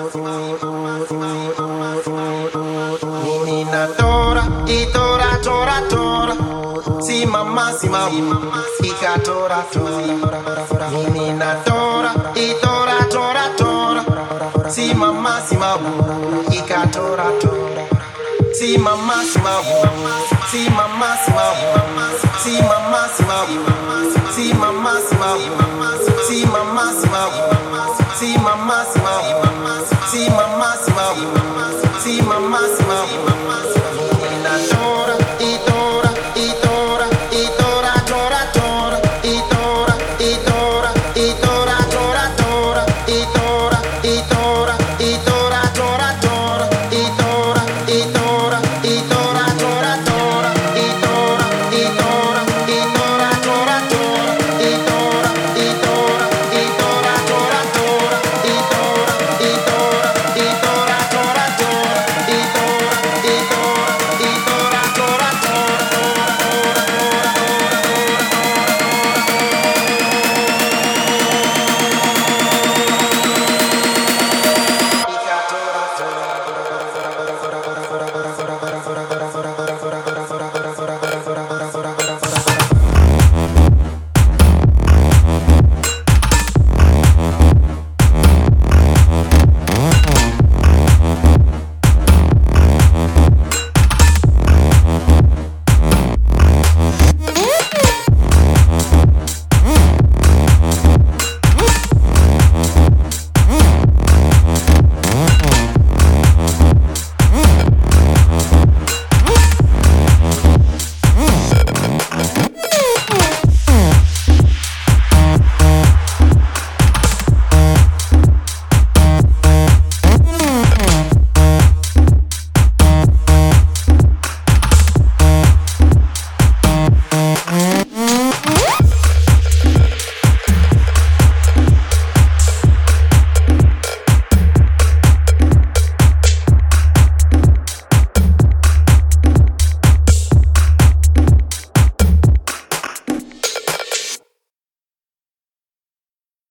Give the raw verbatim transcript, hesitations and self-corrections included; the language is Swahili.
Menina tora, e tora, tora, tora. Si mamma, si mamma, ica tora, tora. Menina tora, e tora, tora, tora. Si mamma, si mamma, ica tora, tora. Si mamma, si mamma, si mamma, si mamma, si mamma, si mamma, si mamma, si mamma, si mamma, si mamma, si mamma, si mamma, si mamma.